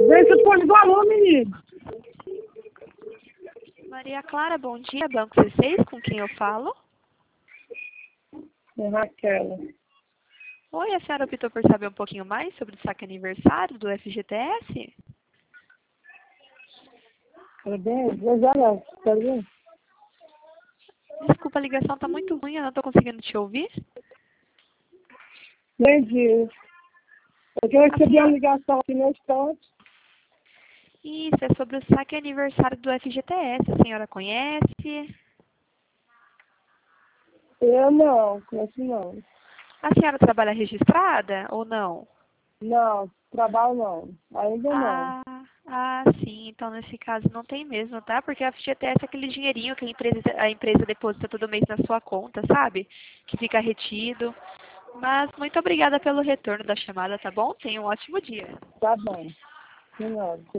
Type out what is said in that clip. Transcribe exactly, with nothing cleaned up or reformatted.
Vê se põe valor, menino. Maria Clara, bom dia. Banco C seis, com quem eu falo? É Raquel. Oi, a senhora optou por saber um pouquinho mais sobre o saque aniversário do F G T S? Tudo bem? Dois horas, tá bem? Desculpa, a ligação está muito ruim, eu não estou conseguindo te ouvir. Entendi. Eu quero A receber senhora... uma ligação aqui no instante. Isso, é sobre o saque aniversário do F G T S. A senhora conhece? Eu não, conheço não. A senhora trabalha registrada ou não? Não, trabalho não. Ainda não. Ah, ah, sim. Então, nesse caso, não tem mesmo, tá? Porque a F G T S é aquele dinheirinho que a empresa, a empresa deposita todo mês na sua conta, sabe? Que fica retido. Mas muito obrigada pelo retorno da chamada, tá bom? Tenha um ótimo dia. Tá bom. Senhora.